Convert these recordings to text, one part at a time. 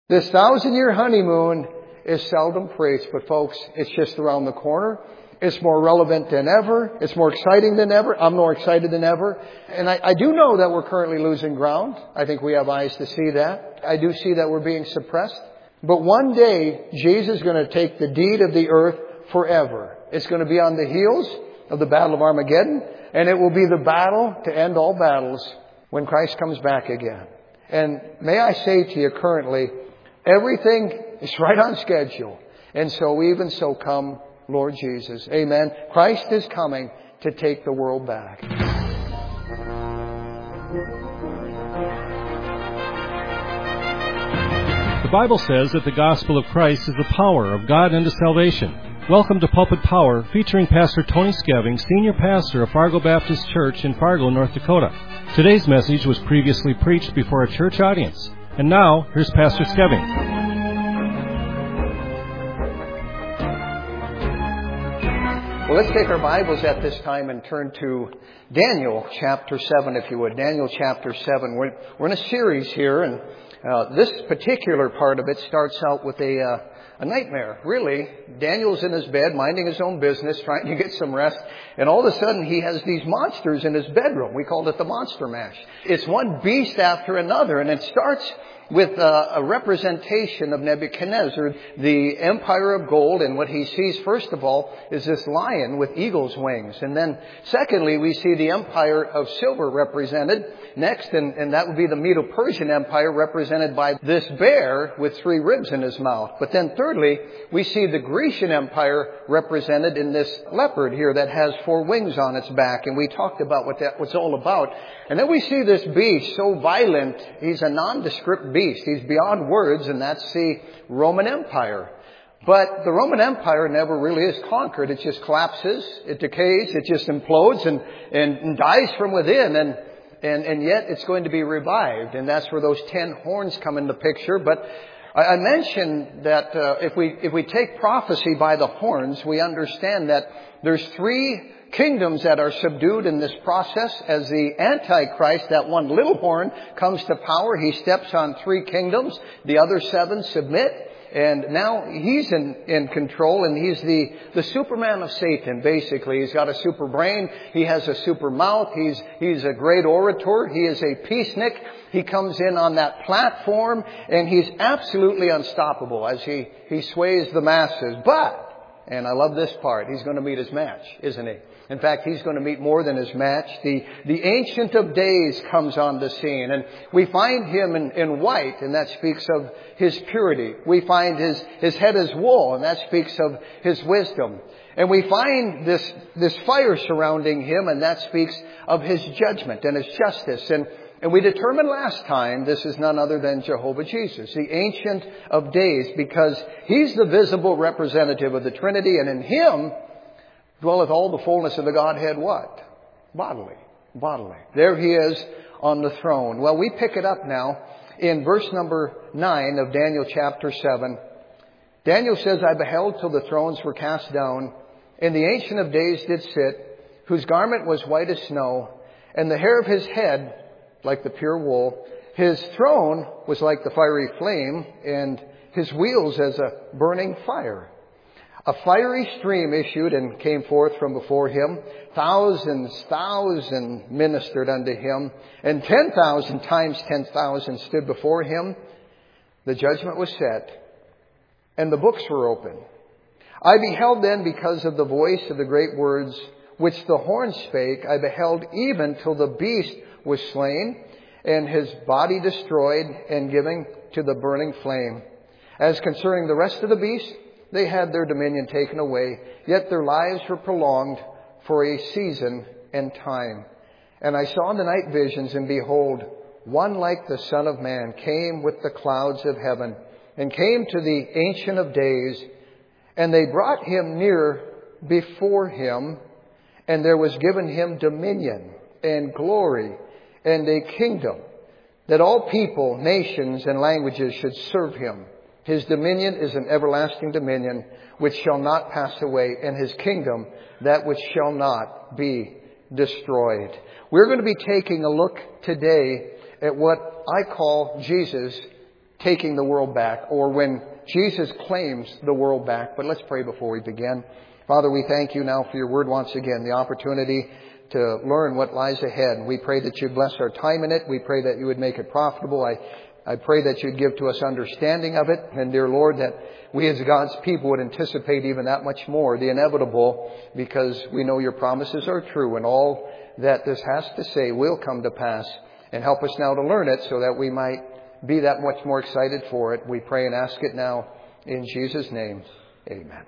This 1,000-year honeymoon is seldom preached, but folks, it's just around the corner. It's more relevant than ever. It's more exciting than ever. I'm more excited than ever. And I do know that we're currently losing ground. I think we have eyes to see that. I do see that we're being suppressed. But one day, Jesus is going to take the deed of the earth forever. It's going to be on the heels of the Battle of Armageddon. And it will be the battle to end all battles when Christ comes back again. And may I say to you currently, everything is right on schedule. And so even so come Lord Jesus. Amen. Christ is coming to take the world back. The Bible says that the gospel of Christ is the power of God unto salvation. Welcome to Pulpit Power, featuring Pastor Tony Skeving, Senior Pastor of Fargo Baptist Church in Fargo, North Dakota. Today's message was previously preached before a church audience. And now, here's Pastor Skeving. Well, let's take our Bibles at this time and turn to Daniel chapter 7, if you would. Daniel chapter 7. We're in a series here, and this particular part of it starts out with a nightmare, really. Daniel's in his bed, minding his own business, trying to get some rest, and all of a sudden he has these monsters in his bedroom. We called it the Monster Mash. It's one beast after another, and it starts with a representation of Nebuchadnezzar, the empire of gold, and what he sees, first of all, is this lion with eagle's wings. And then, secondly, we see the empire of silver represented next, and that would be the Medo-Persian Empire, represented by this bear with 3 ribs in his mouth. But then, thirdly, we see the Grecian Empire represented in this leopard here that has 4 wings on its back, and we talked about what that was all about. And then we see this beast, so violent, he's a nondescript beast. He's beyond words, and that's the Roman Empire. But the Roman Empire never really is conquered. It just collapses, it decays, it just implodes and dies from within. And yet it's going to be revived. And that's where those 10 horns come into picture. But I mentioned that if we take prophecy by the horns, we understand that there's 3 kingdoms that are subdued in this process. As the Antichrist, that one little horn, comes to power, he steps on 3 kingdoms. The other 7 submit. And now he's in control, and he's the Superman of Satan, basically. He's got a super brain. He has a super mouth. He's a great orator. He is a peacenik. He comes in on that platform, and he's absolutely unstoppable as he sways the masses. But, and I love this part, he's going to meet his match, isn't he? In fact, he's going to meet more than his match. The Ancient of Days comes on the scene, and we find him in white, and that speaks of his purity. We find his head is wool, and that speaks of his wisdom. And we find this fire surrounding him, and that speaks of his judgment and his justice. And we determined last time this is none other than Jehovah Jesus, the Ancient of Days, because he's the visible representative of the Trinity, and in him dwelleth all the fullness of the Godhead, what? Bodily. There he is on the throne. Well, we pick it up now in verse number 9 of Daniel chapter 7. Daniel says, I beheld till the thrones were cast down, and the Ancient of Days did sit, whose garment was white as snow, and the hair of his head like the pure wool. His throne was like the fiery flame, and his wheels as a burning fire. A fiery stream issued and came forth from before him. Thousands ministered unto him, and 10,000 times 10,000 stood before him. The judgment was set, and the books were open. I beheld then, because of the voice of the great words which the horn spake, I beheld even till the beast was slain, and his body destroyed, and given to the burning flame. As concerning the rest of the beasts, they had their dominion taken away, yet their lives were prolonged for a season and time. And I saw in the night visions, and behold, one like the Son of Man came with the clouds of heaven, and came to the Ancient of Days, and they brought him near before him, and there was given him dominion and glory and a kingdom, that all people, nations, and languages should serve him. His dominion is an everlasting dominion which shall not pass away, and his kingdom that which shall not be destroyed. We're going to be taking a look today at what I call Jesus taking the world back, or when Jesus claims the world back. But let's pray before we begin. Father, we thank you now for your word once again, the opportunity to learn what lies ahead. We pray that you'd bless our time in it. We pray that you would make it profitable. I pray that you'd give to us understanding of it. And dear Lord, that we as God's people would anticipate even that much more, the inevitable, because we know your promises are true and all that this has to say will come to pass. And help us now to learn it so that we might be that much more excited for it. We pray and ask it now in Jesus' name. Amen.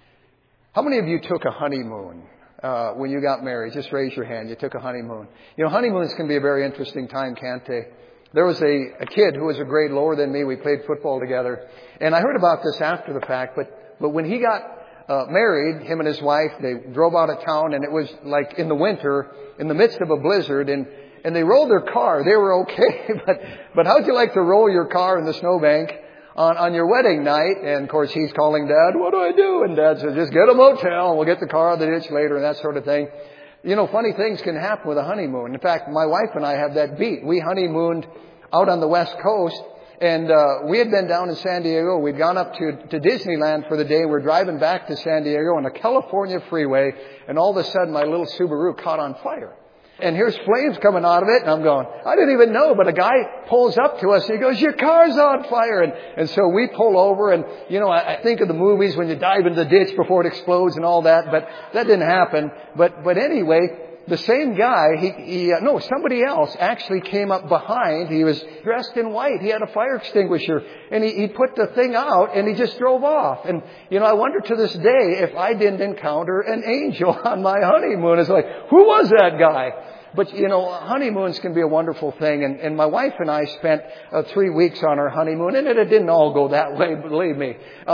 How many of you took a honeymoon when you got married? Just raise your hand. You took a honeymoon. You know, honeymoons can be a very interesting time, can't they? There was a kid who was a grade lower than me. We played football together. And I heard about this after the fact. But when he got married, him and his wife, they drove out of town. And it was like in the winter, in the midst of a blizzard. And they rolled their car. They were okay. But how'd you like to roll your car in the snowbank on your wedding night? And of course, he's calling Dad, what do I do? And Dad says, just get a motel and we'll get the car out of the ditch later and that sort of thing. You know, funny things can happen with a honeymoon. In fact, my wife and I have that beat. We honeymooned out on the West Coast, and we had been down in San Diego. We'd gone up to Disneyland for the day. We're driving back to San Diego on a California freeway, and all of a sudden my little Subaru caught on fire. And here's flames coming out of it, and I'm going, I didn't even know, but a guy pulls up to us, and he goes, your car's on fire. And so we pull over, and, you know, I think of the movies when you dive into the ditch before it explodes and all that, but that didn't happen. But anyway, the same guy, somebody else actually came up behind. He was dressed in white. He had a fire extinguisher, and he put the thing out, and he just drove off. And, you know, I wonder to this day if I didn't encounter an angel on my honeymoon. It's like, who was that guy? But, you know, honeymoons can be a wonderful thing. And my wife and I spent 3 weeks on our honeymoon, and it didn't all go that way, believe me.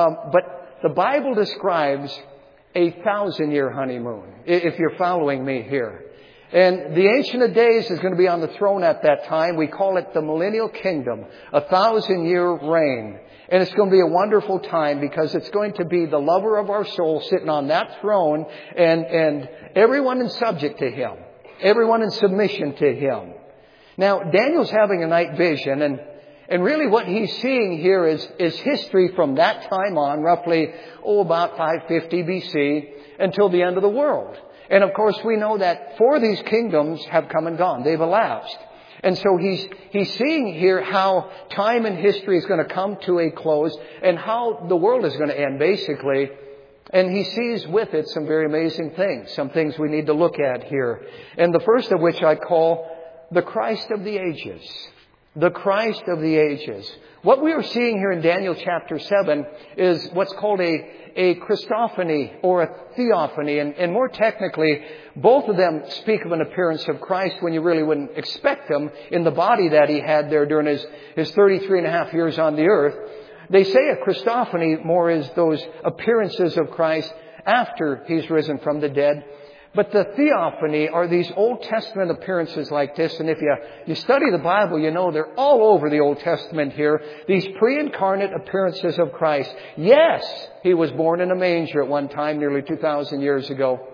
But the Bible describes a 1,000-year honeymoon, if you're following me here. And the Ancient of Days is going to be on the throne at that time. We call it the Millennial Kingdom, a 1,000-year reign. And it's going to be a wonderful time because it's going to be the lover of our soul sitting on that throne and everyone in subject to him, everyone in submission to him. Now, Daniel's having a night vision, and really what he's seeing here is history from that time on, roughly, about 550 BC until the end of the world. And of course, we know that 4 of these kingdoms have come and gone. They've elapsed. And so he's seeing here how time and history is going to come to a close and how the world is going to end, basically. And he sees with it some very amazing things, some things we need to look at here. And the first of which I call the Christ of the ages. The Christ of the ages. What we are seeing here in Daniel chapter 7 is what's called a Christophany or a theophany. And more technically, both of them speak of an appearance of Christ when you really wouldn't expect him in the body that he had there during his 33 and a half years on the earth. They say a Christophany more is those appearances of Christ after he's risen from the dead. But the theophany are these Old Testament appearances like this. And if you study the Bible, you know they're all over the Old Testament here. These pre-incarnate appearances of Christ. Yes, he was born in a manger at one time, nearly 2,000 years ago.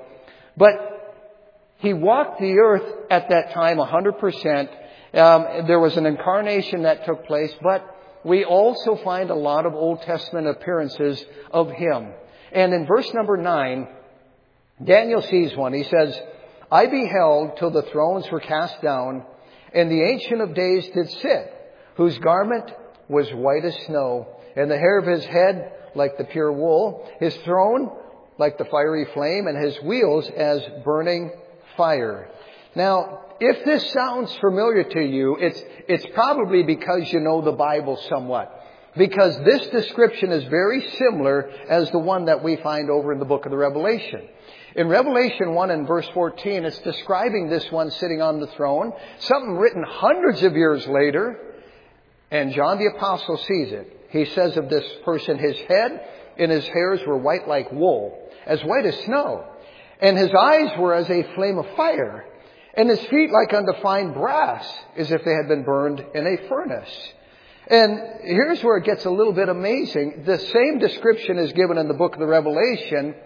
But he walked the earth at that time 100%. There was an incarnation that took place. But we also find a lot of Old Testament appearances of him. And in verse number 9, Daniel sees one. He says, I beheld till the thrones were cast down, and the Ancient of Days did sit, whose garment was white as snow, and the hair of his head like the pure wool, his throne like the fiery flame, and his wheels as burning fire. Now, if this sounds familiar to you, it's probably because you know the Bible somewhat. Because this description is very similar as the one that we find over in the book of the Revelation. In Revelation 1 and verse 14, it's describing this one sitting on the throne, something written hundreds of years later, and John the Apostle sees it. He says of this person, his head and his hairs were white like wool, as white as snow, and his eyes were as a flame of fire, and his feet like unto fine brass, as if they had been burned in a furnace. And here's where it gets a little bit amazing. The same description is given in the book of the Revelation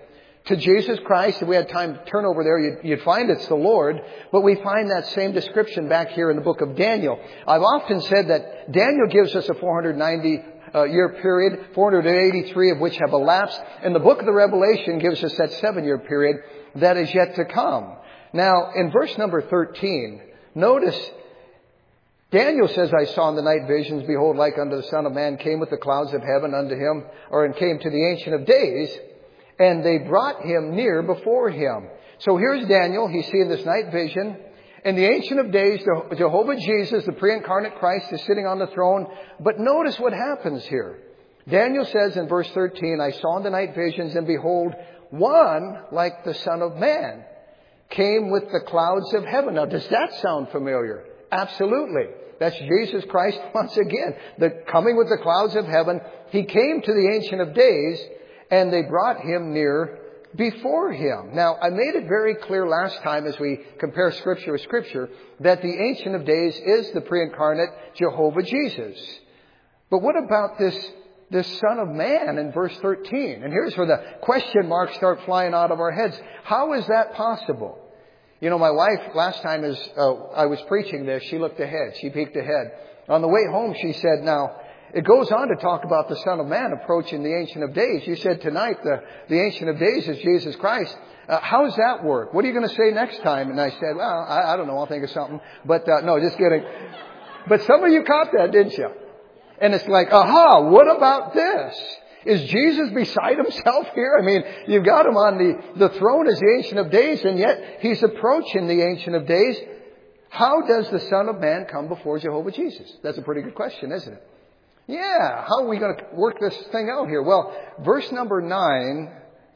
to Jesus Christ. If we had time to turn over there, you'd find it's the Lord. But we find that same description back here in the book of Daniel. I've often said that Daniel gives us a 490-year period, 483 of which have elapsed. And the book of the Revelation gives us that 7-year period that is yet to come. Now, in verse number 13, notice Daniel says, I saw in the night visions, behold, like unto the Son of Man, came with the clouds of heaven unto him, and came to the Ancient of Days, and they brought him near before him. So here's Daniel. He's seeing this night vision. And the Ancient of Days, Jehovah Jesus, the pre-incarnate Christ, is sitting on the throne. But notice what happens here. Daniel says in verse 13, I saw in the night visions, and behold, one like the Son of Man came with the clouds of heaven. Now, does that sound familiar? Absolutely. That's Jesus Christ once again. The coming with the clouds of heaven. He came to the Ancient of Days, and they brought him near before him. Now, I made it very clear last time as we compare Scripture with Scripture that the Ancient of Days is the pre-incarnate Jehovah Jesus. But what about this Son of Man in verse 13? And here's where the question marks start flying out of our heads. How is that possible? You know, my wife, last time as I was preaching this, she looked ahead. She peeked ahead. On the way home, she said, now, it goes on to talk about the Son of Man approaching the Ancient of Days. You said tonight the Ancient of Days is Jesus Christ. How does that work? What are you going to say next time? And I said, well, I don't know. I'll think of something. But no, just kidding. But some of you caught that, didn't you? And it's like, aha, what about this? Is Jesus beside himself here? I mean, you've got him on the throne as the Ancient of Days, and yet he's approaching the Ancient of Days. How does the Son of Man come before Jehovah Jesus? That's a pretty good question, isn't it? Yeah, how are we going to work this thing out here? Well, verse number 9,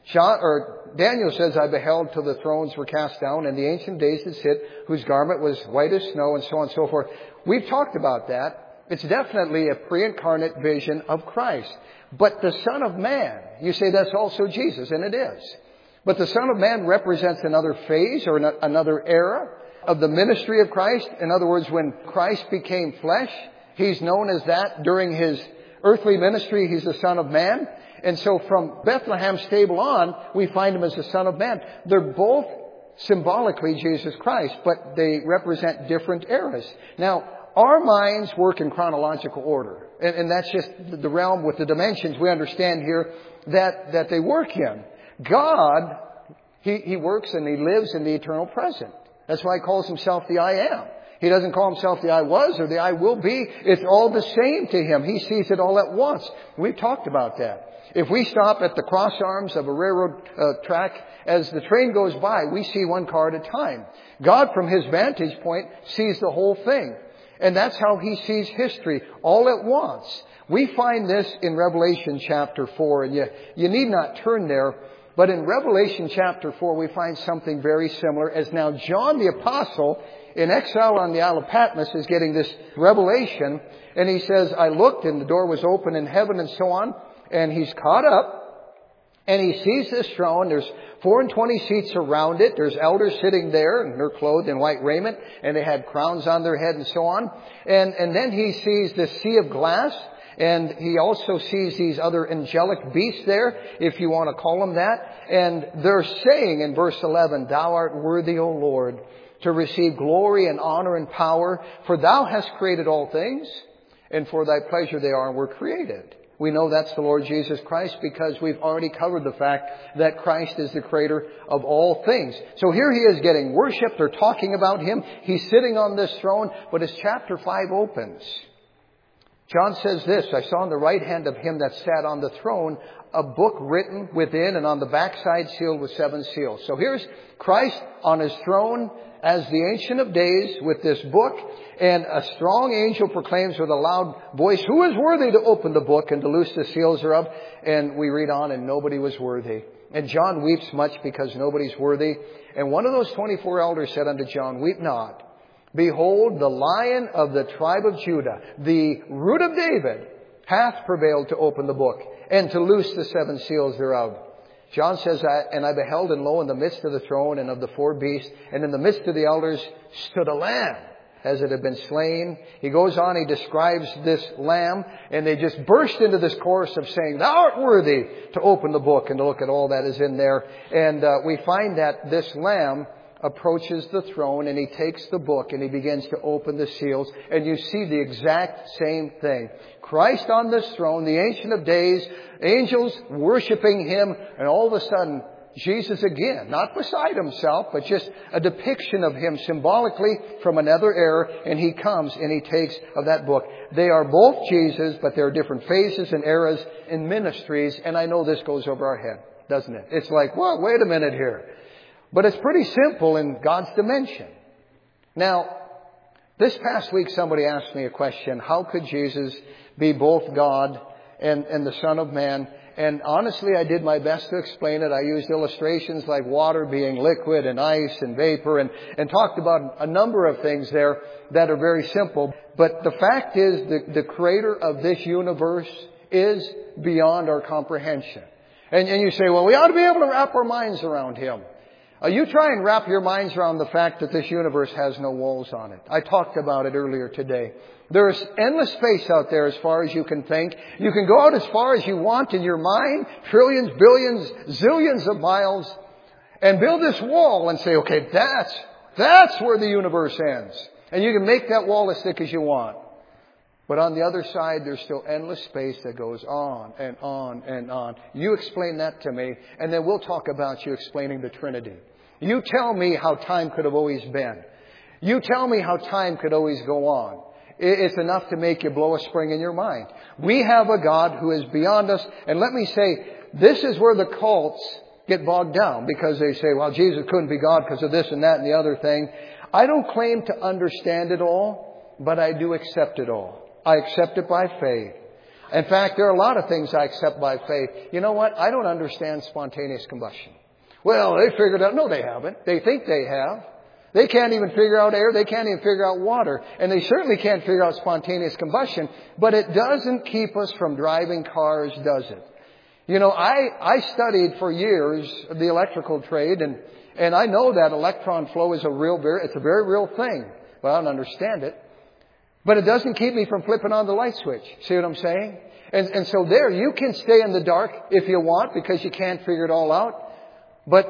Daniel says, I beheld till the thrones were cast down, and the Ancient of Days did sit, whose garment was white as snow, and so on and so forth. We've talked about that. It's definitely a pre-incarnate vision of Christ. But the Son of Man, you say that's also Jesus, and it is. But the Son of Man represents another phase or another era of the ministry of Christ. In other words, when Christ became flesh, he's known as that during his earthly ministry. He's the Son of Man. And so from Bethlehem stable on, we find him as the Son of Man. They're both symbolically Jesus Christ, but they represent different eras. Now, our minds work in chronological order. And that's just the realm with the dimensions we understand here that they work in. God, He works and He lives in the eternal present. That's why He calls Himself the I Am. He doesn't call Himself the I was or the I will be. It's all the same to Him. He sees it all at once. We've talked about that. If we stop at the cross arms of a railroad track, as the train goes by, we see one car at a time. God, from His vantage point, sees the whole thing. And that's how He sees history, all at once. We find this in Revelation chapter 4, and you need not turn there. But in Revelation chapter 4, we find something very similar, as now John the Apostle, in exile on the Isle of Patmos, is getting this revelation. And he says, I looked, and the door was open in heaven, and so on. And he's caught up. And he sees this throne. There's 24 seats around it. There's elders sitting there, and they're clothed in white raiment, and they had crowns on their head and so on. And then he sees the sea of glass, and he also sees these other angelic beasts there, if you want to call them that. And they're saying in verse 11, Thou art worthy, O Lord, to receive glory and honor and power, for Thou hast created all things, and for Thy pleasure they are and were created. We know that's the Lord Jesus Christ because we've already covered the fact that Christ is the creator of all things. So here He is getting worshiped. They're talking about Him. He's sitting on this throne. But as chapter 5 opens, John says this, I saw on the right hand of Him that sat on the throne a book written within, and on the backside sealed with 7 seals. So here's Christ on His throne as the Ancient of Days with this book. And a strong angel proclaims with a loud voice, Who is worthy to open the book and to loose the seals thereof? And we read on, and nobody was worthy. And John weeps much because nobody's worthy. And one of those 24 elders said unto John, Weep not. Behold, the Lion of the tribe of Judah, the root of David, hath prevailed to open the book and to loose the 7 seals thereof. John says, And I beheld, and lo, in the midst of the throne and of the 4 beasts, and in the midst of the elders stood a Lamb. as it had been slain. He goes on, he describes this lamb, and they just burst into this chorus of saying, "Thou art worthy to open the book," and to look at all that is in there. And we find that this lamb approaches the throne, and he takes the book and he begins to open the seals, and you see the exact same thing. Christ on this throne, the Ancient of Days, angels worshiping Him, and all of a sudden, Jesus again, not beside Himself, but just a depiction of Him symbolically from another era, and He comes and He takes of that book. They are both Jesus, but there are different phases and eras in ministries, and I know this goes over our head, doesn't it? It's like, well, wait a minute here. But it's pretty simple in God's dimension. Now, this past week somebody asked me a question, how could Jesus be both God and the Son of Man? And honestly, I did my best to explain it. I used illustrations like water being liquid and ice and vapor and talked about a number of things there that are very simple. But the fact is the creator of this universe is beyond our comprehension. And you say, well, we ought to be able to wrap our minds around Him. You try and wrap your minds around the fact that this universe has no walls on it. I talked about it earlier today. There is endless space out there as far as you can think. You can go out as far as you want in your mind, trillions, billions, zillions of miles, and build this wall and say, okay, that's where the universe ends. And you can make that wall as thick as you want. But on the other side, there's still endless space that goes on and on and on. You explain that to me, and then we'll talk about you explaining the Trinity. You tell me how time could have always been. You tell me how time could always go on. It's enough to make you blow a spring in your mind. We have a God who is beyond us. And let me say, this is where the cults get bogged down, because they say, well, Jesus couldn't be God because of this and that and the other thing. I don't claim to understand it all, but I do accept it all. I accept it by faith. In fact, there are a lot of things I accept by faith. You know what? I don't understand spontaneous combustion. Well, they figured out. No, they haven't. They think they have. They can't even figure out air. They can't even figure out water. And they certainly can't figure out spontaneous combustion. But it doesn't keep us from driving cars, does it? You know, I studied for years the electrical trade, and I know that electron flow is it's a very real thing. But I don't understand it. But it doesn't keep me from flipping on the light switch. See what I'm saying? And so there, you can stay in the dark if you want, because you can't figure it all out. But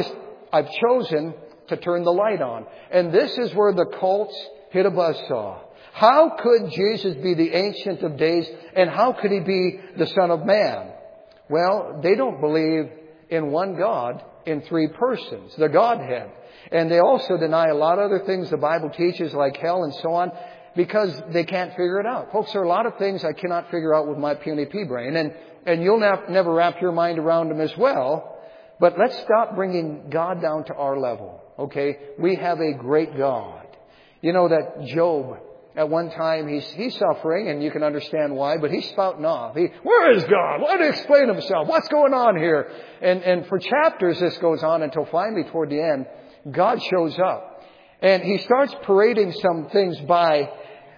I've chosen to turn the light on. And this is where the cults hit a buzzsaw. How could Jesus be the Ancient of Days, and how could He be the Son of Man? Well, they don't believe in one God in three persons, the Godhead. And they also deny a lot of other things the Bible teaches, like hell and so on, because they can't figure it out. Folks, there are a lot of things I cannot figure out with my puny pea brain, and you'll never wrap your mind around them as well. But let's stop bringing God down to our level, okay? We have a great God. You know that Job, at one time, he's suffering, and you can understand why, but he's spouting off. Where is God? Why did He explain Himself? What's going on here? And for chapters this goes on until finally toward the end, God shows up. And He starts parading some things by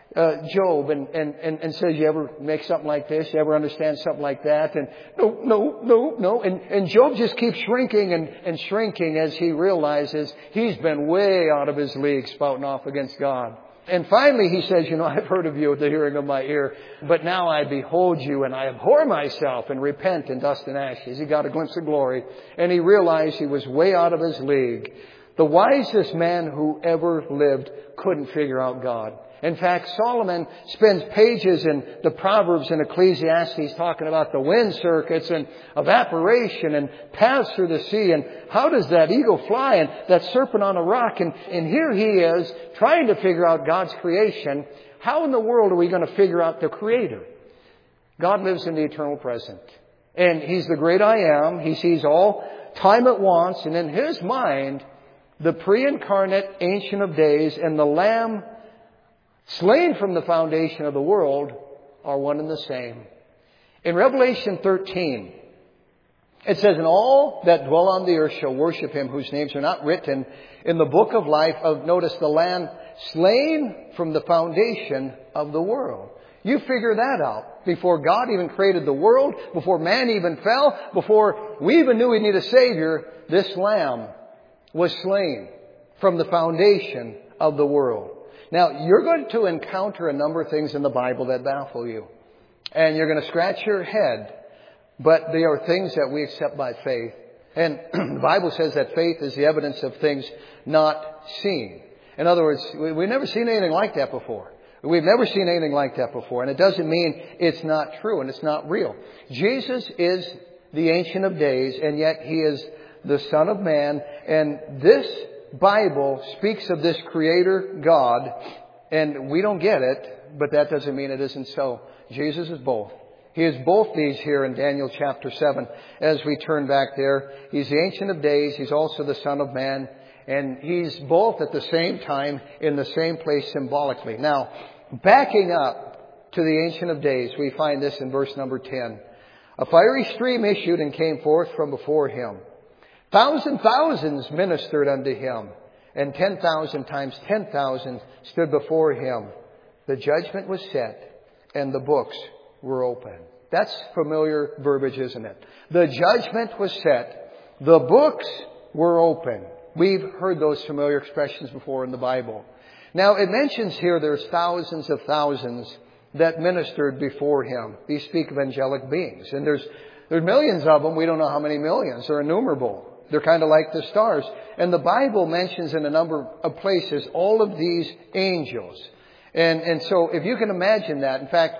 Job and says, you ever make something like this? You ever understand something like that? And no. And Job just keeps shrinking and shrinking as he realizes he's been way out of his league spouting off against God. And finally he says, I've heard of you at the hearing of my ear, but now I behold you and I abhor myself and repent in dust and ashes. He got a glimpse of glory and he realized he was way out of his league. The wisest man who ever lived couldn't figure out God. In fact, Solomon spends pages in the Proverbs and Ecclesiastes talking about the wind circuits and evaporation and paths through the sea and how does that eagle fly and that serpent on a rock. And here he is trying to figure out God's creation. How in the world are we going to figure out the Creator? God lives in the eternal present. And He's the great I am. He sees all time at once. And in His mind, the pre-incarnate Ancient of Days and the Lamb slain from the foundation of the world are one and the same. In Revelation 13, it says, and all that dwell on the earth shall worship Him whose names are not written in the book of life of, notice, the Lamb slain from the foundation of the world. You figure that out. Before God even created the world, before man even fell, before we even knew we need a Savior, this Lamb was slain from the foundation of the world. Now, you're going to encounter a number of things in the Bible that baffle you. And you're going to scratch your head. But they are things that we accept by faith. And the Bible says that faith is the evidence of things not seen. In other words, we've never seen anything like that before. We've never seen anything like that before. And it doesn't mean it's not true and it's not real. Jesus is the Ancient of Days, and yet He is the Son of Man. And this Bible speaks of this Creator God, and we don't get it, but that doesn't mean it isn't so. Jesus is both. He is both these here in Daniel chapter 7. As we turn back there, He's the Ancient of Days. He's also the Son of Man. And He's both at the same time in the same place symbolically. Now, backing up to the Ancient of Days, we find this in verse number 10. A fiery stream issued and came forth from before Him. Thousands ministered unto Him, and 10,000 times 10,000 stood before Him. The judgment was set, and the books were open. That's familiar verbiage, isn't it? The judgment was set. The books were open. We've heard those familiar expressions before in the Bible. Now, it mentions here there's thousands of thousands that ministered before Him. These speak of angelic beings. And there's millions of them. We don't know how many millions. They're innumerable. They're kind of like the stars. And the Bible mentions in a number of places all of these angels. And so if you can imagine that, in fact,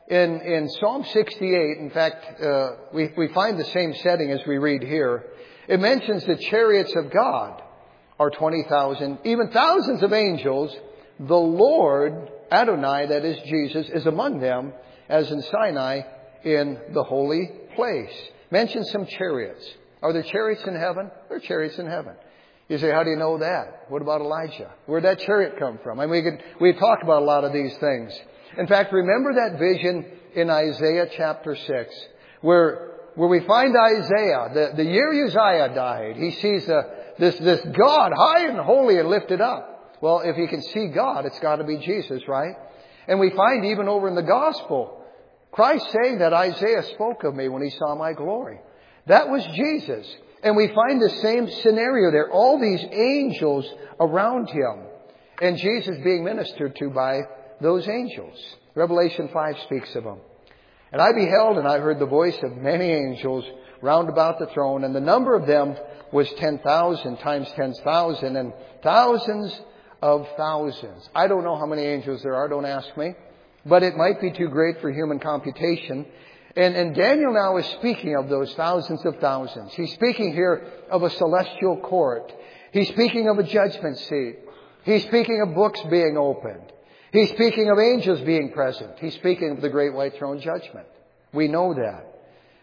in Psalm 68, in fact, we find the same setting as we read here. It mentions the chariots of God are 20,000, even thousands of angels. The Lord, Adonai, that is Jesus, is among them, as in Sinai in the holy place. Mentions some chariots. Are there chariots in heaven? There are chariots in heaven. You say, how do you know that? What about Elijah? Where'd that chariot come from? I mean, we talk about a lot of these things. In fact, remember that vision in Isaiah chapter 6, where we find Isaiah, the year Uzziah died. He sees this God high and holy and lifted up. Well, if you can see God, it's got to be Jesus, right? And we find even over in the gospel, Christ saying that Isaiah spoke of me when he saw my glory. That was Jesus. And we find the same scenario there. All these angels around Him. And Jesus being ministered to by those angels. Revelation 5 speaks of them. And I beheld and I heard the voice of many angels round about the throne. And the number of them was 10,000 times 10,000 and thousands of thousands. I don't know how many angels there are. Don't ask me. But it might be too great for human computation. And Daniel now is speaking of those thousands of thousands. He's speaking here of a celestial court. He's speaking of a judgment seat. He's speaking of books being opened. He's speaking of angels being present. He's speaking of the great white throne judgment. We know that.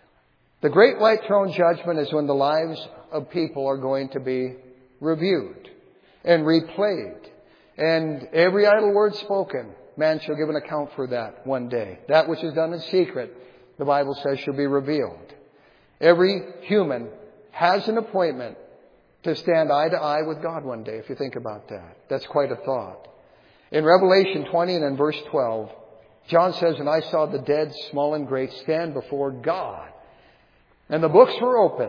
The great white throne judgment is when the lives of people are going to be reviewed and replayed. And every idle word spoken, man shall give an account for that one day. That which is done in secret, the Bible says, shall be revealed. Every human has an appointment to stand eye to eye with God one day, if you think about that. That's quite a thought. In Revelation 20 and in verse 12, John says, and I saw the dead, small and great, stand before God. And the books were open.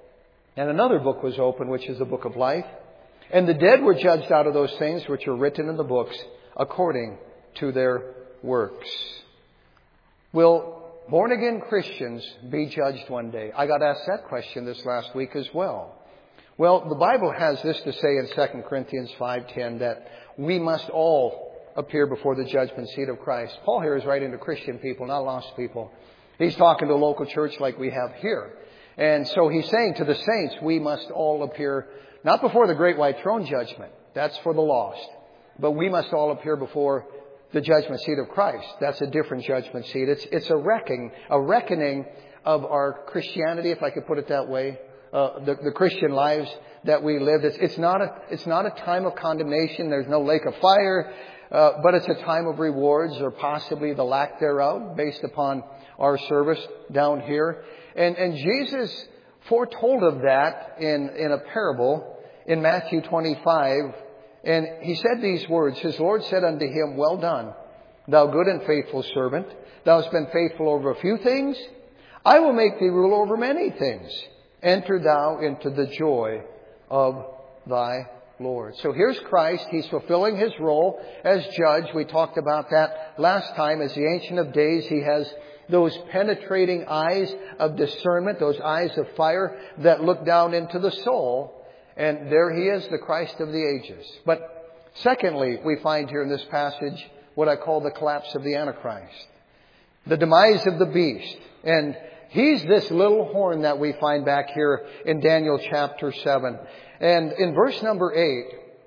And another book was open, which is the book of life. And the dead were judged out of those things which are written in the books according to their works. Will born-again Christians be judged one day? I got asked that question this last week as well. Well, the Bible has this to say in 2 Corinthians 5:10 that we must all appear before the judgment seat of Christ. Paul here is writing to Christian people, not lost people. He's talking to a local church like we have here. And so he's saying to the saints, we must all appear not before the great white throne judgment. That's for the lost. But we must all appear before the judgment seat of Christ. That's a different judgment seat. It's a reckoning of our Christianity, if I could put it that way. The Christian lives that we live. It's not a time of condemnation. There's no lake of fire, but it's a time of rewards, or possibly the lack thereof, based upon our service down here. And Jesus foretold of that in a parable in Matthew 25. And He said these words, His Lord said unto him, well done, thou good and faithful servant. Thou hast been faithful over a few things. I will make thee rule over many things. Enter thou into the joy of thy Lord. So here's Christ. He's fulfilling His role as judge. We talked about that last time. As the Ancient of Days, He has those penetrating eyes of discernment, those eyes of fire that look down into the soul. And there He is, the Christ of the ages. But secondly, we find here in this passage what I call the collapse of the Antichrist. The demise of the beast. And he's this little horn that we find back here in Daniel chapter 7. And in verse number 8,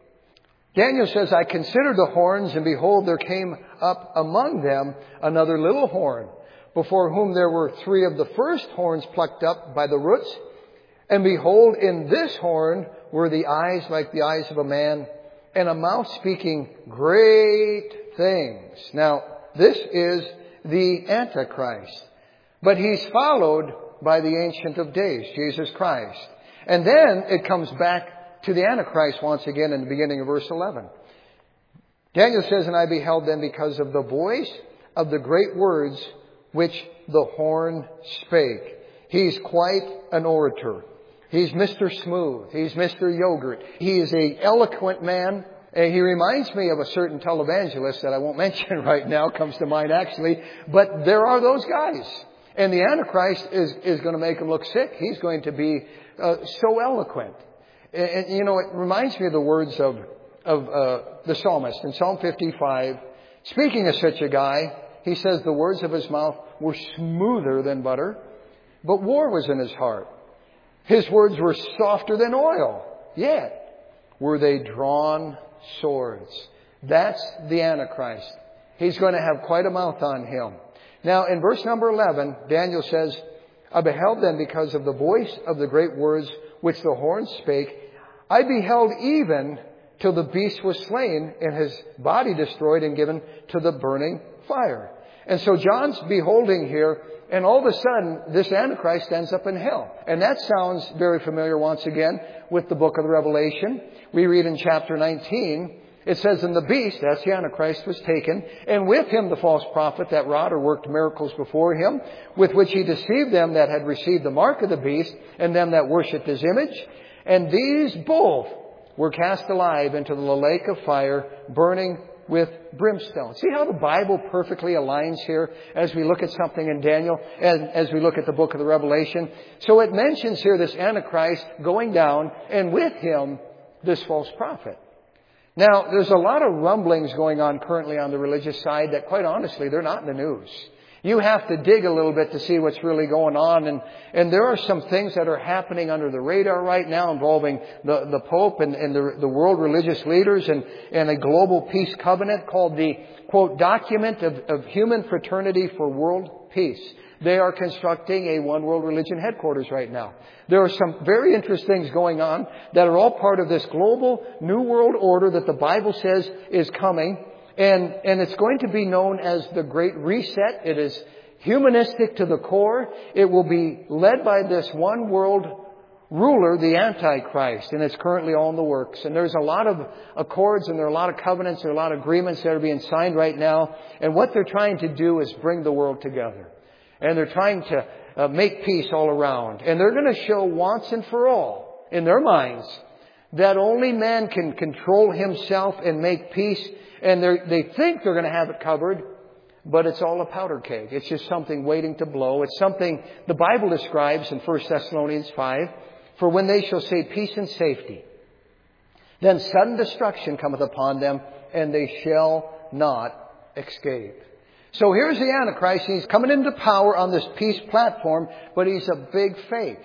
Daniel says, I considered the horns, and behold, there came up among them another little horn, before whom there were 3 of the first horns plucked up by the roots. And behold, in this horn were the eyes like the eyes of a man, and a mouth speaking great things. Now, this is the Antichrist. But he's followed by the Ancient of Days, Jesus Christ. And then it comes back to the Antichrist once again in the beginning of verse 11. Daniel says, and I beheld them because of the voice of the great words which the horn spake. He's quite an orator. He's Mr. Smooth. He's Mr. Yogurt. He is an eloquent man. And he reminds me of a certain televangelist that I won't mention right now, comes to mind actually. But there are those guys. And the Antichrist is going to make him look sick. He's going to be so eloquent. And you know, it reminds me of the words of the psalmist in Psalm 55. Speaking of such a guy, he says the words of his mouth were smoother than butter, but war was in his heart. His words were softer than oil, yet were they drawn swords. That's the Antichrist. He's going to have quite a mouth on him. Now, in verse number 11, Daniel says, I beheld them because of the voice of the great words which the horn spake. I beheld even till the beast was slain and his body destroyed and given to the burning fire. And so John's beholding here, and all of a sudden, this Antichrist ends up in hell. And that sounds very familiar once again with the book of the Revelation. We read in chapter 19, it says, and the beast, that's the Antichrist, was taken, and with him the false prophet that wrought or worked miracles before him, with which he deceived them that had received the mark of the beast, and them that worshipped his image. And these both were cast alive into the lake of fire, burning with brimstone. See how the Bible perfectly aligns here as we look at something in Daniel and as we look at the book of the Revelation. So it mentions here this Antichrist going down, and with him this false prophet. Now, there's a lot of rumblings going on currently on the religious side that, quite honestly, they're not in the news. You have to dig a little bit to see what's really going on. And there are some things that are happening under the radar right now involving the Pope and the world religious leaders and a global peace covenant called the, quote, Document of Human Fraternity for World Peace. They are constructing a one world religion headquarters right now. There are some very interesting things going on that are all part of this global new world order that the Bible says is coming. And it's going to be known as the Great Reset. It is humanistic to the core. It will be led by this one world ruler, the Antichrist, and it's currently all in the works. And there's a lot of accords and there are a lot of covenants, there are a lot of agreements that are being signed right now. And what they're trying to do is bring the world together. And they're trying to make peace all around. And they're going to show once and for all in their minds that only man can control himself and make peace. And they think they're going to have it covered, but it's all a powder keg. It's just something waiting to blow. It's something the Bible describes in 1 Thessalonians 5. For when they shall say peace and safety, then sudden destruction cometh upon them, and they shall not escape. So here's the Antichrist. He's coming into power on this peace platform, but he's a big fake.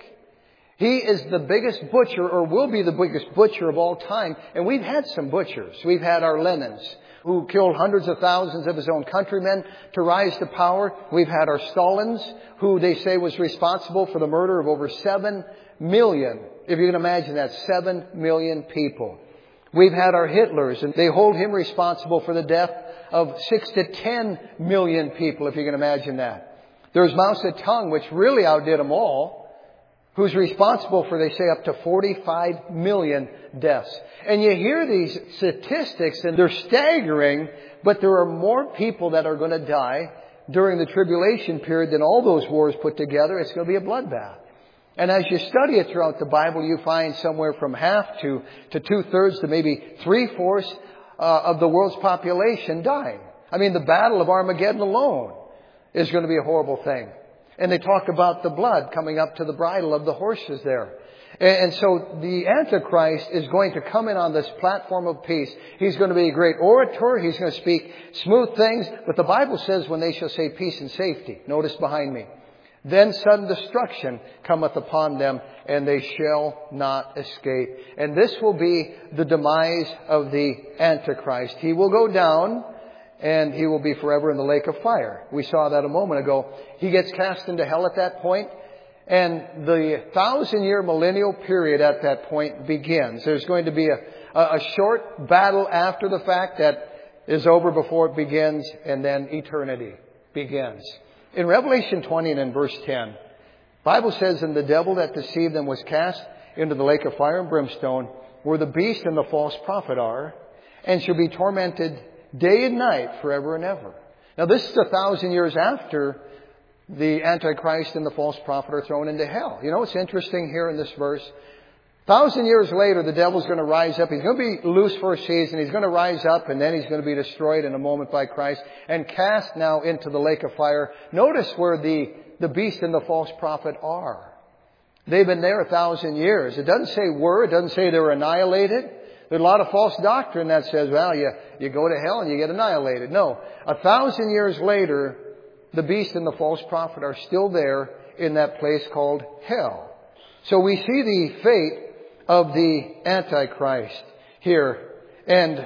He is the biggest butcher, or will be the biggest butcher of all time. And we've had some butchers. We've had our Lenins, who killed hundreds of thousands of his own countrymen to rise to power. We've had our Stalins, who they say was responsible for the murder of over 7 million. If you can imagine that, 7 million people. We've had our Hitlers, and they hold him responsible for the death of 6 to 10 million people, if you can imagine that. There's Mao Zedong, which really outdid them all, who's responsible for, they say, up to 45 million deaths. And you hear these statistics, and they're staggering, but there are more people that are going to die during the tribulation period than all those wars put together. It's going to be a bloodbath. And as you study it throughout the Bible, you find somewhere from half to 2/3 to maybe 3/4 of the world's population dying. I mean, the Battle of Armageddon alone is going to be a horrible thing. And they talk about the blood coming up to the bridle of the horses there. And so the Antichrist is going to come in on this platform of peace. He's going to be a great orator. He's going to speak smooth things. But the Bible says when they shall say peace and safety, notice behind me, then sudden destruction cometh upon them, and they shall not escape. And this will be the demise of the Antichrist. He will go down, and he will be forever in the lake of fire. We saw that a moment ago. He gets cast into hell at that point, and the 1,000-year millennial period at that point begins. There's going to be a short battle after the fact that is over before it begins, and then eternity begins. In Revelation 20 and in verse 10, the Bible says, "And the devil that deceived them was cast into the lake of fire and brimstone, where the beast and the false prophet are, and shall be tormented day and night forever and ever." Now this is 1,000 years after the Antichrist and the false prophet are thrown into hell. You know what's interesting here in this verse? 1,000 years later, the devil's going to rise up. He's going to be loose for a season. He's going to rise up, and then he's going to be destroyed in a moment by Christ and cast now into the lake of fire. Notice where the beast and the false prophet are. They've been there 1,000 years. It doesn't say were. It doesn't say they were annihilated. There's a lot of false doctrine that says, well, you go to hell and you get annihilated. No. 1,000 years later, the beast and the false prophet are still there in that place called hell. So we see the fate of the Antichrist here. And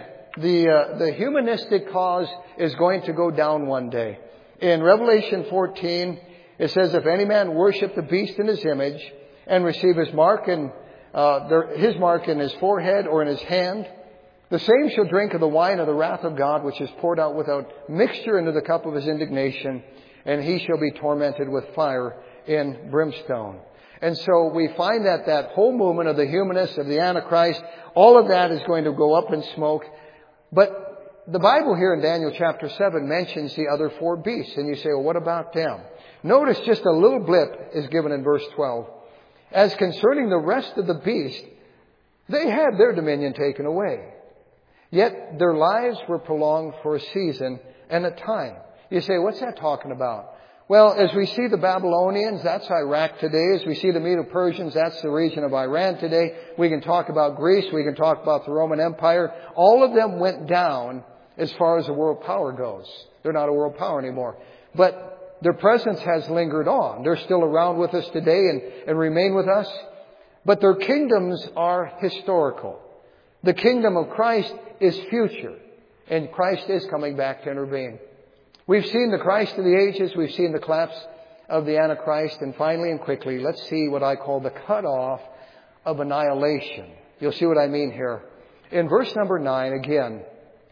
the humanistic cause is going to go down one day. In Revelation 14, it says, "If any man worship the beast in his image and receive his mark in his forehead or in his hand, the same shall drink of the wine of the wrath of God, which is poured out without mixture into the cup of his indignation, and he shall be tormented with fire in brimstone." And so we find that whole movement of the humanists, of the Antichrist, all of that is going to go up in smoke. But the Bible here in Daniel chapter 7 mentions the other 4 beasts. And you say, well, what about them? Notice just a little blip is given in verse 12. "As concerning the rest of the beasts, they had their dominion taken away. Yet their lives were prolonged for a season and a time." You say, what's that talking about? Well, as we see the Babylonians, that's Iraq today. As we see the Medo-Persians, that's the region of Iran today. We can talk about Greece. We can talk about the Roman Empire. All of them went down as far as the world power goes. They're not a world power anymore. But their presence has lingered on. They're still around with us today and remain with us. But their kingdoms are historical. The kingdom of Christ is future. And Christ is coming back to intervene. We've seen the Christ of the ages. We've seen the collapse of the Antichrist. And finally and quickly, let's see what I call the cutoff of annihilation. You'll see what I mean here. In verse number 9, again,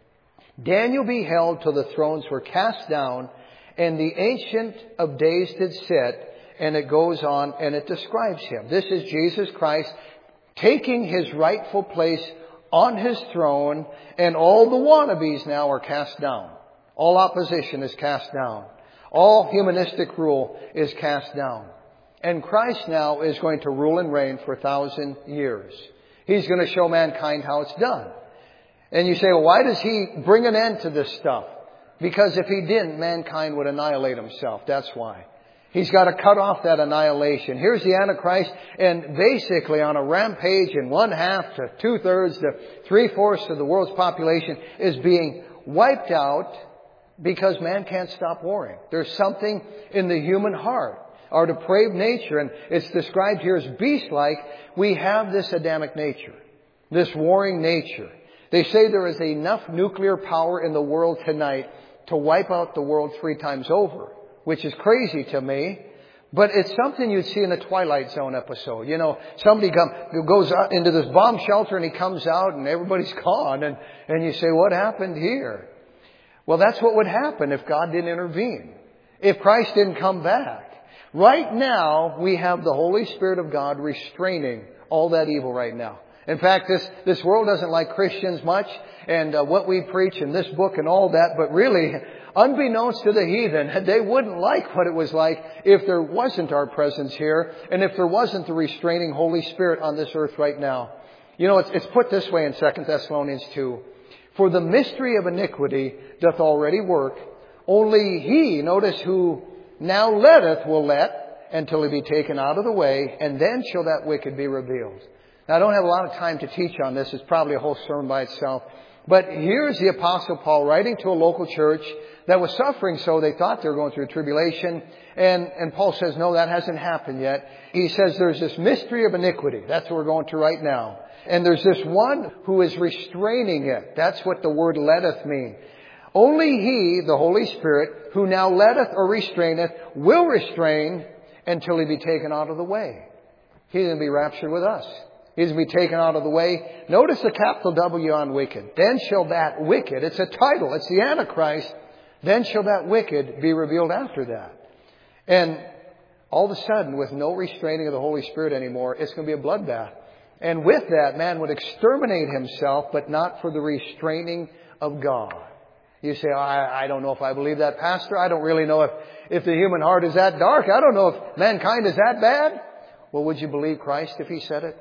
"Daniel beheld till the thrones were cast down, and the Ancient of Days did sit," and it goes on and it describes him. This is Jesus Christ taking his rightful place on his throne, and all the wannabes now are cast down. All opposition is cast down. All humanistic rule is cast down. And Christ now is going to rule and reign for 1,000 years. He's going to show mankind how it's done. And you say, well, why does he bring an end to this stuff? Because if he didn't, mankind would annihilate himself. That's why. He's got to cut off that annihilation. Here's the Antichrist, and basically on a rampage, in 1/2 to 2/3 to 3/4 of the world's population is being wiped out because man can't stop warring. There's something in the human heart, our depraved nature, and it's described here as beast-like. We have this Adamic nature, this warring nature. They say there is enough nuclear power in the world tonight to wipe out the world 3 times over, which is crazy to me. But it's something you'd see in the Twilight Zone episode. You know, somebody goes out into this bomb shelter and he comes out and everybody's gone. And you say, what happened here? Well, that's what would happen if God didn't intervene. If Christ didn't come back. Right now, we have the Holy Spirit of God restraining all that evil right now. In fact, this world doesn't like Christians much and what we preach in this book and all that, but really, unbeknownst to the heathen, they wouldn't like what it was like if there wasn't our presence here and if there wasn't the restraining Holy Spirit on this earth right now. You know, it's put this way in 2 Thessalonians 2. For the mystery of iniquity doth already work. Only he, notice, who now letteth will let until he be taken out of the way, and then shall that wicked be revealed. Now, I don't have a lot of time to teach on this. It's probably a whole sermon by itself. But here's the Apostle Paul writing to a local church that was suffering so they thought they were going through a tribulation. And Paul says, no, that hasn't happened yet. He says there's this mystery of iniquity. That's what we're going through right now. And there's this one who is restraining it. That's what the word letteth mean. Only he, the Holy Spirit, who now letteth or restraineth, will restrain until he be taken out of the way. He's going to be raptured with us. He's going to be taken out of the way. Notice the capital W on wicked. Then shall that wicked, it's a title, it's the Antichrist, then shall that wicked be revealed after that. And all of a sudden, with no restraining of the Holy Spirit anymore, it's going to be a bloodbath. And with that, man would exterminate himself, but not for the restraining of God. You say, I don't know if I believe that, Pastor. I don't really know if the human heart is that dark. I don't know if mankind is that bad. Well, would you believe Christ if He said it?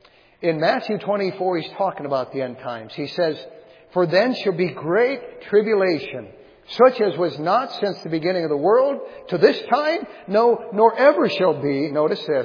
In Matthew 24, He's talking about the end times. He says, for then shall be great tribulation, such as was not since the beginning of the world to this time, no, nor ever shall be. Notice this.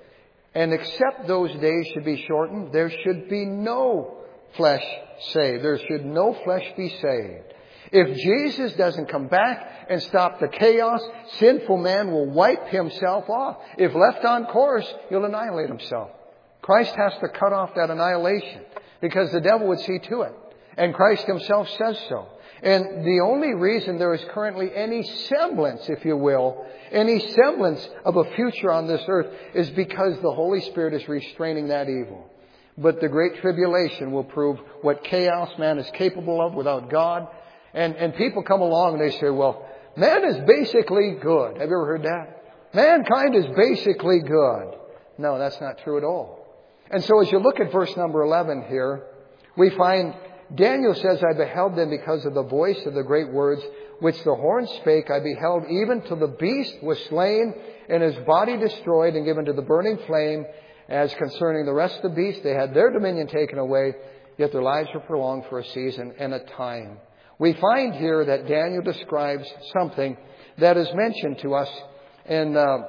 And except those days should be shortened, there should be no flesh saved. There should no flesh be saved. If Jesus doesn't come back and stop the chaos, sinful man will wipe himself off. If left on course, he'll annihilate himself. Christ has to cut off that annihilation because the devil would see to it. And Christ Himself says so. And the only reason there is currently any semblance, if you will, any semblance of a future on this earth is because the Holy Spirit is restraining that evil. But the Great Tribulation will prove what chaos man is capable of without God. And people come along and they say, well, man is basically good. Have you ever heard that? Mankind is basically good. No, that's not true at all. And so as you look at verse number 11 here, we find Daniel says, I beheld them because of the voice of the great words which the horn spake. I beheld even till the beast was slain and his body destroyed and given to the burning flame. As concerning the rest of the beasts, they had their dominion taken away, yet their lives were prolonged for a season and a time. We find here that Daniel describes something that is mentioned to us in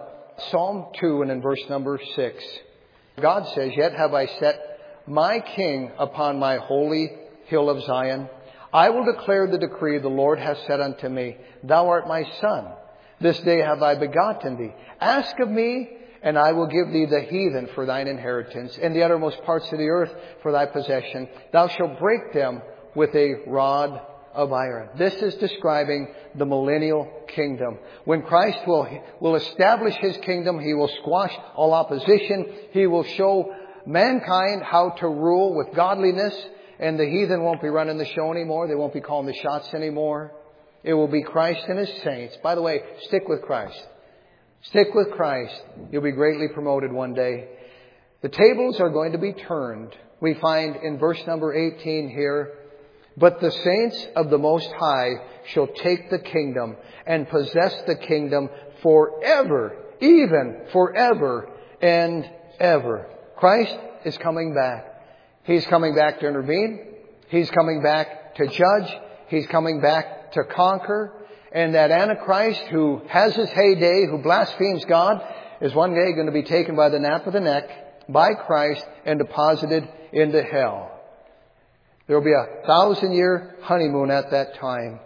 Psalm 2 and in verse number 6. God says, yet have I set my king upon my holy hill of Zion. I will declare the decree the Lord hath said unto me, thou art my son. This day have I begotten thee. Ask of me, and I will give thee the heathen for thine inheritance, and the uttermost parts of the earth for thy possession. Thou shalt break them with a rod of iron. This is describing the millennial kingdom. When Christ will establish His kingdom, He will squash all opposition. He will show mankind how to rule with godliness. And the heathen won't be running the show anymore. They won't be calling the shots anymore. It will be Christ and His saints. By the way, stick with Christ. Stick with Christ. You'll be greatly promoted one day. The tables are going to be turned. We find in verse number 18 here, but the saints of the Most High shall take the kingdom and possess the kingdom forever, even forever and ever. Christ is coming back. He's coming back to intervene. He's coming back to judge. He's coming back to conquer. And that Antichrist who has his heyday, who blasphemes God, is one day going to be taken by the nape of the neck by Christ and deposited into hell. There will be a 1,000-year honeymoon at that time.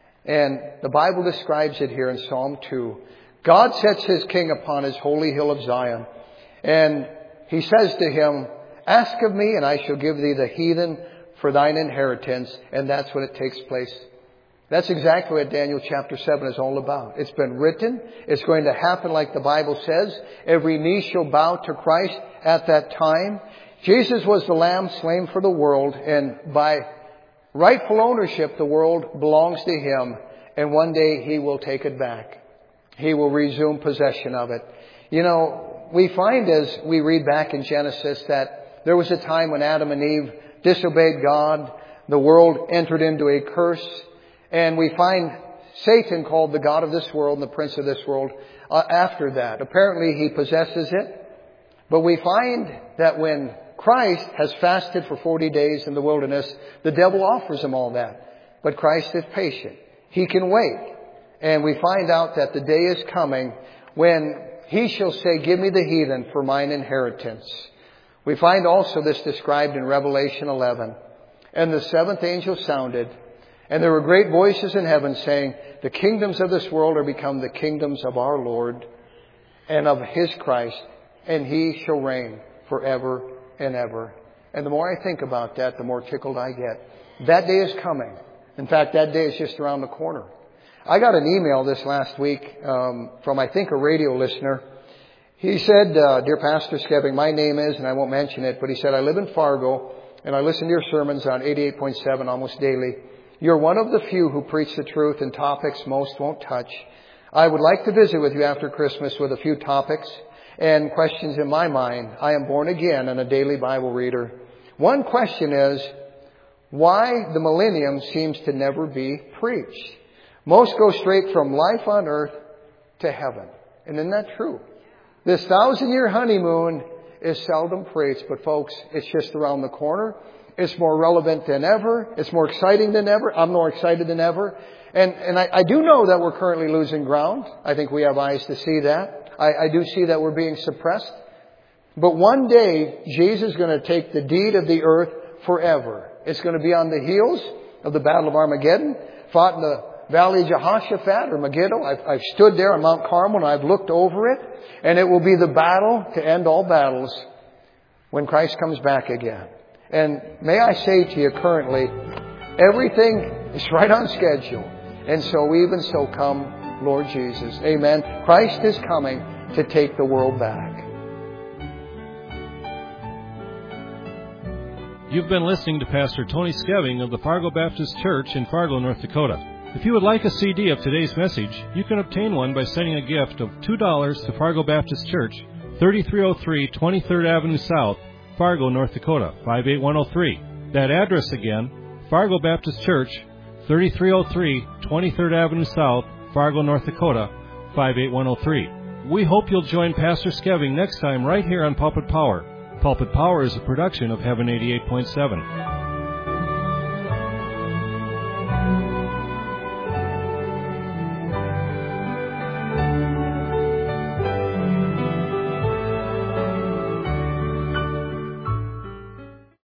And the Bible describes it here in Psalm 2. God sets His king upon His holy hill of Zion. And He says to him, ask of me, and I shall give thee the heathen for thine inheritance. And that's when it takes place. That's exactly what Daniel chapter 7 is all about. It's been written. It's going to happen like the Bible says. Every knee shall bow to Christ at that time. Jesus was the Lamb slain for the world, and by rightful ownership, the world belongs to Him. And one day He will take it back. He will resume possession of it. You know, we find as we read back in Genesis that there was a time when Adam and Eve disobeyed God. The world entered into a curse. And we find Satan called the god of this world and the prince of this world after that. Apparently he possesses it. But we find that when Christ has fasted for 40 days in the wilderness, the devil offers him all that. But Christ is patient. He can wait. And we find out that the day is coming when he shall say, give me the heathen for mine inheritance. We find also this described in Revelation 11. And the seventh angel sounded, and there were great voices in heaven saying, the kingdoms of this world are become the kingdoms of our Lord and of His Christ, and He shall reign forever and ever. And the more I think about that, the more tickled I get. That day is coming. In fact, that day is just around the corner. I got an email this last week from, I think, a radio listener. He said, Dear Pastor Skeving, my name is, and I won't mention it, but he said, I live in Fargo, and I listen to your sermons on 88.7 almost daily. You're one of the few who preach the truth in topics most won't touch. I would like to visit with you after Christmas with a few topics and questions in my mind. I am born again and a daily Bible reader. One question is, why the millennium seems to never be preached? Most go straight from life on earth to heaven. And isn't that true? This 1,000-year honeymoon is seldom preached, but folks, it's just around the corner. It's more relevant than ever. It's more exciting than ever. I'm more excited than ever. And I do know that we're currently losing ground. I think we have eyes to see that. I do see that we're being suppressed. But one day, Jesus is going to take the deed of the earth forever. It's going to be on the heels of the Battle of Armageddon, fought in the Valley of Jehoshaphat or Megiddo. I've stood there on Mount Carmel and I've looked over it. And it will be the battle to end all battles when Christ comes back again. And may I say to you currently, everything is right on schedule. And so even so come, Lord Jesus. Amen. Christ is coming to take the world back. You've been listening to Pastor Tony Skeving of the Fargo Baptist Church in Fargo, North Dakota. If you would like a CD of today's message, you can obtain one by sending a gift of $2 to Fargo Baptist Church, 3303 23rd Avenue South, Fargo, North Dakota, 58103. That address again, Fargo Baptist Church, 3303 23rd Avenue South, Fargo, North Dakota, 58103. We hope you'll join Pastor Skeving next time right here on Pulpit Power. Pulpit Power is a production of Heaven 88.7.